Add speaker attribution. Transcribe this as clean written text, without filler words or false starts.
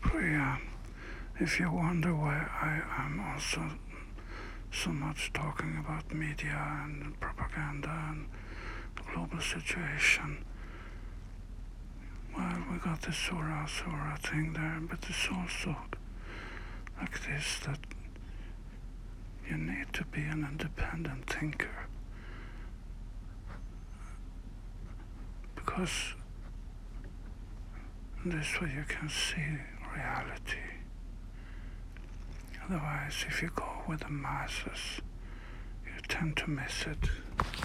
Speaker 1: Priya, if you wonder why I am also so much talking about media and propaganda and the global situation, well, we got this Sura thing there, but it's also like this, that you need to be an independent thinker. Because this way you can see reality. Otherwise, if you go with the masses, you tend to miss it.